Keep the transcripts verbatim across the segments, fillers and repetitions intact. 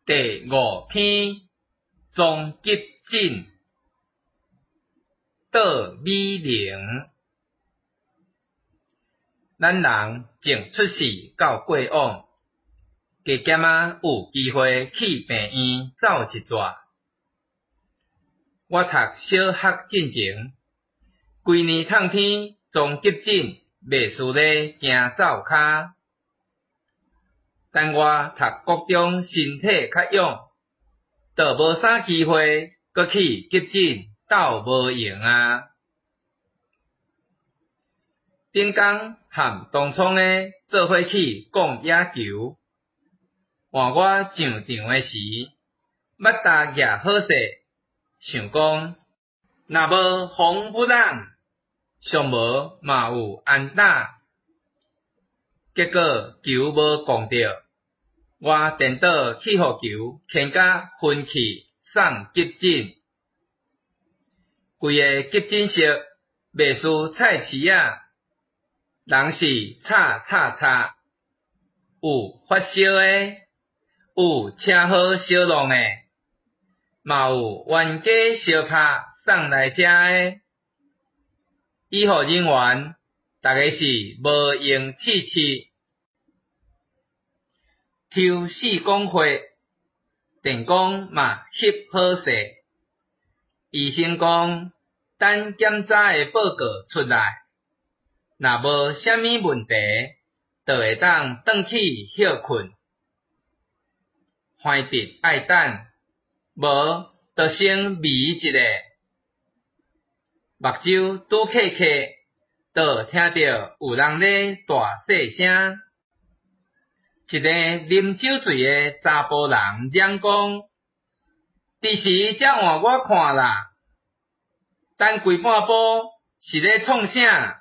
第五篇终极诊倒美玲。咱人从出世到过往，加减仔有机会去病院走一逝。我读小学进前，规年透天终极诊袂输咧行走骹。等我读高中身体较勇，就无啥机会搁去急诊斗无用啊。顶工和同窗的做伙去讲野球，换我上场的时，目大也好势，想讲若无风不浪，上无嘛有安打。结果球无讲着，我颠倒去互球牵甲分去送急诊。规个急诊室袂输菜市仔，人是吵吵吵，有发烧的，有车祸烧弄的，嘛有冤家相拍送来遮的。医护人员大家是无用刺刺，抽四公血，电工嘛翕好势。医生讲，等检查的报告出来，若无啥物问题，就会当转去休困。怀直爱等，无就先眯一下。目睭拄刻刻，就听到有人咧大细声。一个啉酒醉的查甫人嚷讲：伫时才换我看啦，等规半晡是咧创啥？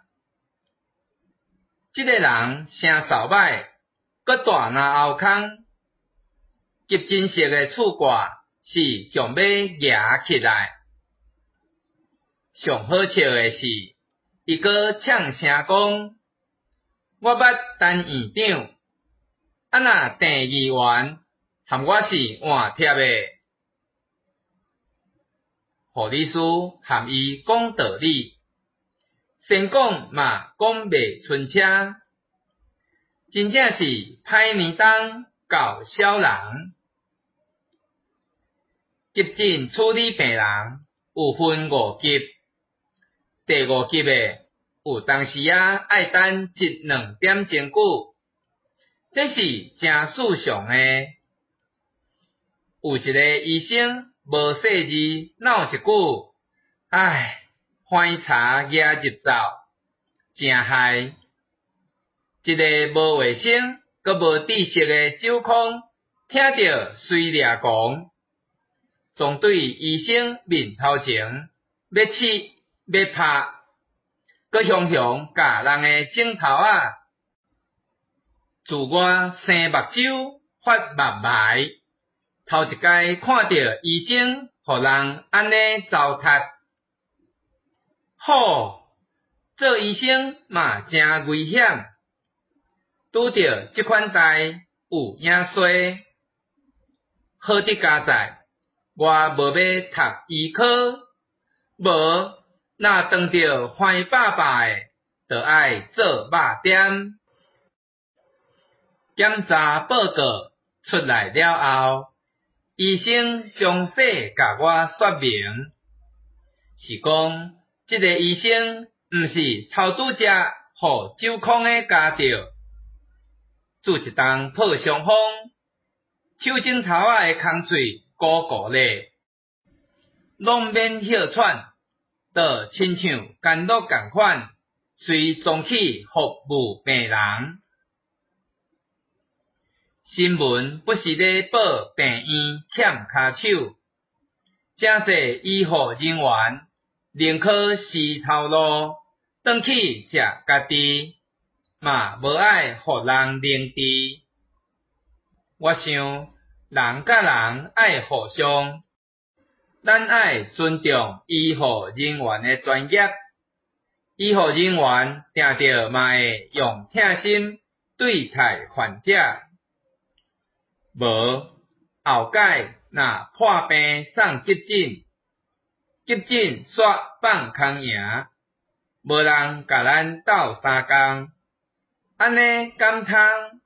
这个人声扫歹，搁大拿后空，急诊室的厝挂是强要夹起来。上好笑的是，伊搁呛声讲：我捌陈院长，啊若郑议员含我是换贴的。护理师含伊讲道理，先讲嘛讲袂顺车，真正是歹年冬搞小人。急诊处理病人有分五级，第五级的有当时啊爱等一两点钟久，这是真事上的。有一个医生无细字闹一句，唉，番茶压入灶，真害。一个无卫生佮无知识的酒空，听着随掠讲，总对医生面头前要刺要拍，佮雄雄甲人的镜头啊。自我生目睭发目睭，头一摆看到医生互人安尼糟蹋，好，做医生嘛真危险。拄着这款代有影衰，好伫家在，我无要读医科，无若当着坏爸爸的，就爱做肉点。检查报告出来了后，医生详细甲我说明，是讲这个医生毋是头拄只互酒空的家着，做一档破伤风，手指头仔的空喙鼓鼓咧，拢免哮喘，就亲像监狱共款，随装去服务病人。新闻不是咧报病院欠骹手，真侪医护人员宁可死头路，转去食家己，嘛无爱互人凌迟。我想人甲人爱互相，咱爱尊重医护人员的专业，医护人员定着嘛会用疼心对待患者。无， 后盖若破病送急诊，急诊煞放空营，无人甲咱斗相共，安尼敢通